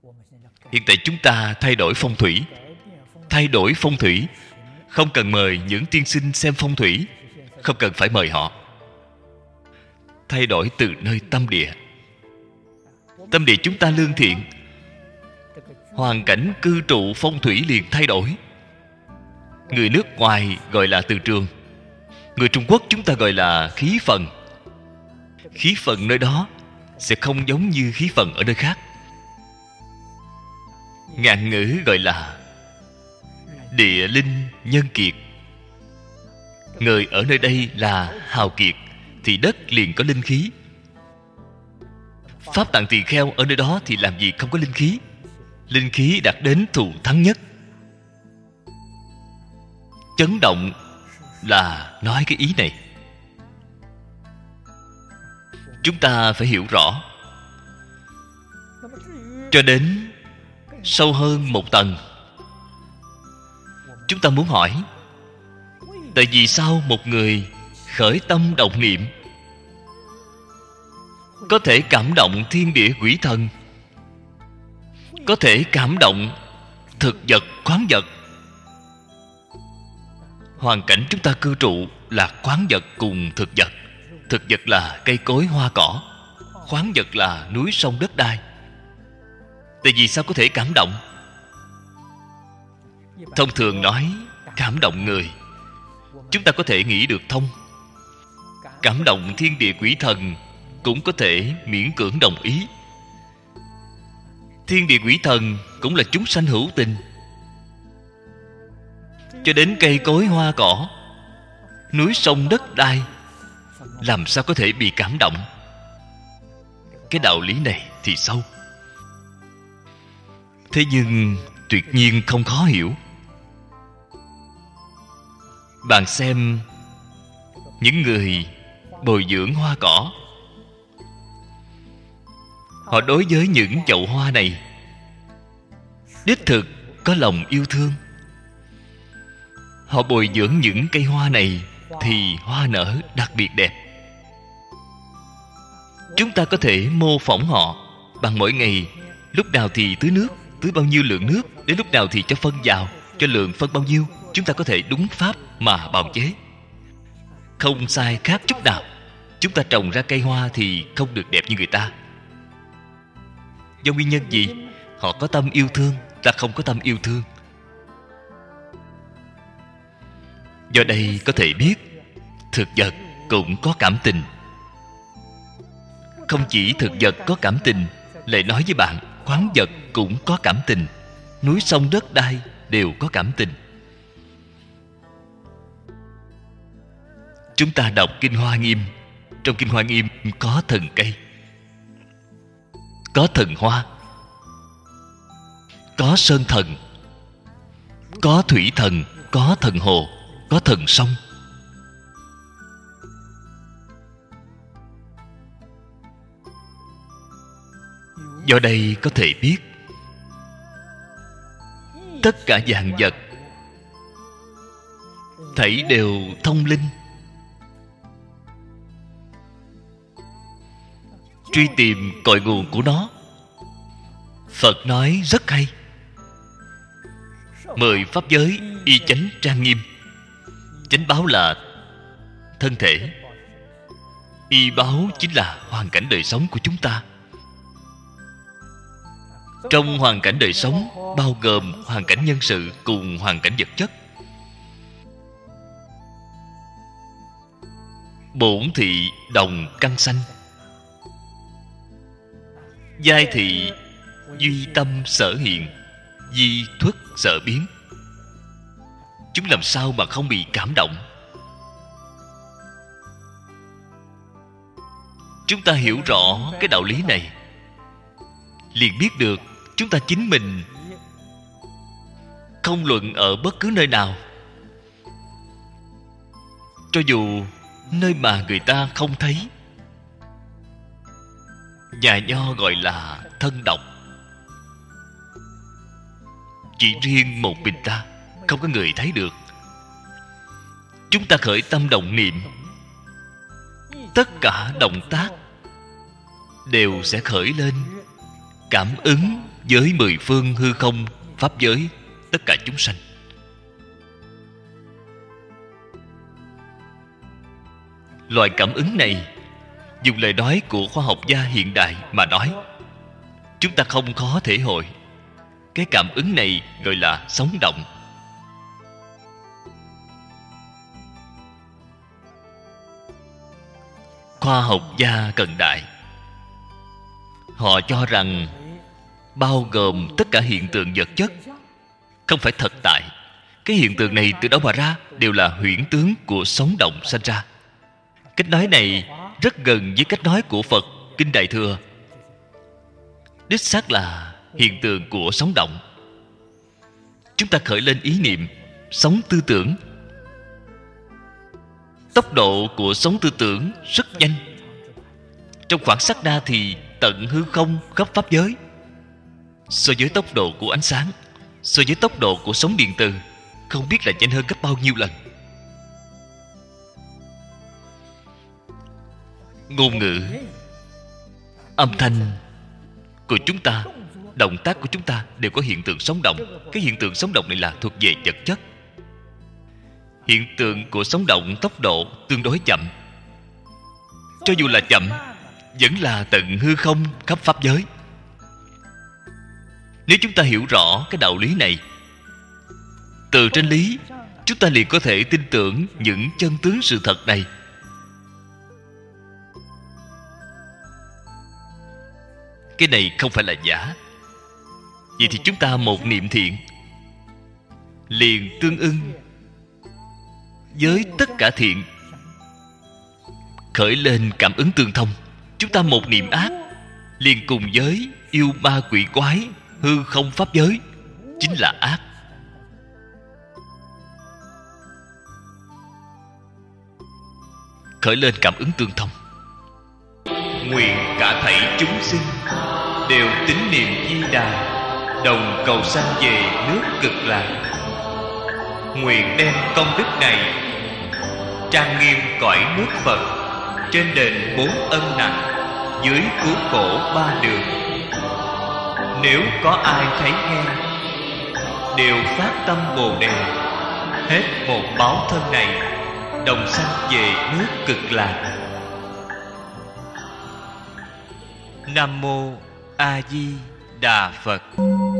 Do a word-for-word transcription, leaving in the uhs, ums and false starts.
Hiện tại chúng ta thay đổi phong thủy. Thay đổi phong thủy, không cần mời những tiên sinh xem phong thủy, không cần phải mời họ. Thay đổi từ nơi tâm địa. Tâm địa chúng ta lương thiện, hoàn cảnh cư trụ phong thủy liền thay đổi. Người nước ngoài gọi là từ trường, người Trung Quốc chúng ta gọi là khí phần. Khí phần nơi đó sẽ không giống như khí phần ở nơi khác. Ngạn ngữ gọi là địa linh nhân kiệt. Người ở nơi đây là hào kiệt thì đất liền có linh khí. Pháp Tạng Tỳ Kheo ở nơi đó thì làm gì không có linh khí. Linh khí đạt đến thù thắng nhất. Chấn động là nói cái ý này. Chúng ta phải hiểu rõ. Cho đến sâu hơn một tầng, chúng ta muốn hỏi, tại vì sao một người khởi tâm động niệm có thể cảm động thiên địa quỷ thần, có thể cảm động thực vật khoáng vật? Hoàn cảnh chúng ta cư trụ là khoáng vật cùng thực vật. Thực vật là cây cối hoa cỏ, khoáng vật là núi sông đất đai. Tại vì sao có thể cảm động? Thông thường nói cảm động người, chúng ta có thể nghĩ được thông. Cảm động thiên địa quỷ thần cũng có thể miễn cưỡng đồng ý. Thiên địa quỷ thần cũng là chúng sanh hữu tình. Cho đến cây cối hoa cỏ, núi sông đất đai, làm sao có thể bị cảm động? Cái đạo lý này thì sâu. Thế nhưng tuyệt nhiên không khó hiểu. Bạn xem những người bồi dưỡng hoa cỏ, họ đối với những chậu hoa này đích thực có lòng yêu thương. Họ bồi dưỡng những cây hoa này thì hoa nở đặc biệt đẹp. Chúng ta có thể mô phỏng họ bằng mỗi ngày, lúc nào thì tưới nước, tưới bao nhiêu lượng nước, đến lúc nào thì cho phân vào, cho lượng phân bao nhiêu. Chúng ta có thể đúng pháp mà bào chế, không sai khác chút nào. Chúng ta trồng ra cây hoa thì không được đẹp như người ta. Do nguyên nhân gì? Họ có tâm yêu thương, ta không có tâm yêu thương. Do đây có thể biết thực vật cũng có cảm tình. Không chỉ thực vật có cảm tình, lại nói với bạn khoáng vật cũng có cảm tình, núi sông đất đai đều có cảm tình. Chúng ta đọc Kinh Hoa Nghiêm. Trong Kinh Hoa Nghiêm có thần cây, có thần hoa, có sơn thần, có thủy thần, có thần hồ, có thần sông. Do đây có thể biết tất cả vạn vật thảy đều thông linh. Truy tìm cội nguồn của nó, Phật nói rất hay. Mười pháp giới y chánh trang nghiêm. Chánh báo là thân thể, y báo chính là hoàn cảnh đời sống của chúng ta. Trong hoàn cảnh đời sống bao gồm hoàn cảnh nhân sự cùng hoàn cảnh vật chất. Bổn thị đồng căn sanh, giai thị duy tâm sở hiện, di thuất sở biến. Chúng làm sao mà không bị cảm động? Chúng ta hiểu rõ cái đạo lý này, liền biết được chúng ta chính mình không luận ở bất cứ nơi nào, cho dù nơi mà người ta không thấy, nhà nho gọi là thân độc, chỉ riêng một mình ta, không có người thấy được. Chúng ta khởi tâm động niệm, tất cả động tác đều sẽ khởi lên cảm ứng với mười phương hư không pháp giới tất cả chúng sanh. Loại cảm ứng này, dùng lời nói của khoa học gia hiện đại mà nói, chúng ta không khó thể hội. Cái cảm ứng này gọi là sống động. Khoa học gia cận đại, họ cho rằng bao gồm tất cả hiện tượng vật chất, không phải thật tại. Cái hiện tượng này từ đâu mà ra? Đều là huyễn tướng của sống động sanh ra. Cách nói này rất gần với cách nói của Phật Kinh Đại Thừa. Đích xác là hiện tượng của sống động. Chúng ta khởi lên ý niệm, sống tư tưởng. Tốc độ của sống tư tưởng rất nhanh. Trong khoảng sát na thì tận hư không khắp pháp giới. So với tốc độ của ánh sáng, so với tốc độ của sóng điện từ, không biết là nhanh hơn gấp bao nhiêu lần. Ngôn ngữ, âm thanh của chúng ta, động tác của chúng ta đều có hiện tượng sống động. Cái hiện tượng sống động này là thuộc về vật chất. Hiện tượng của sống động tốc độ tương đối chậm. Cho dù là chậm, vẫn là tận hư không khắp pháp giới. Nếu chúng ta hiểu rõ cái đạo lý này, từ trên lý, chúng ta liền có thể tin tưởng những chân tướng sự thật này. Cái này không phải là giả. Vậy thì chúng ta một niệm thiện liền tương ưng với tất cả thiện, khởi lên cảm ứng tương thông. Chúng ta một niệm ác liền cùng với yêu ma quỷ quái, hư không pháp giới, chính là ác. Khởi lên cảm ứng tương thông. Nguyện cả thảy chúng sinh đều tín niệm Di Đà, đồng cầu sanh về nước Cực Lạc. Nguyện đem công đức này trang nghiêm cõi nước Phật, trên đền bốn ân nặng, dưới cứu khổ ba đường. Nếu có ai thấy nghe, đều phát tâm Bồ Đề, hết một báo thân này, đồng sanh về nước Cực Lạc. Nam mô A Di Đà Phật.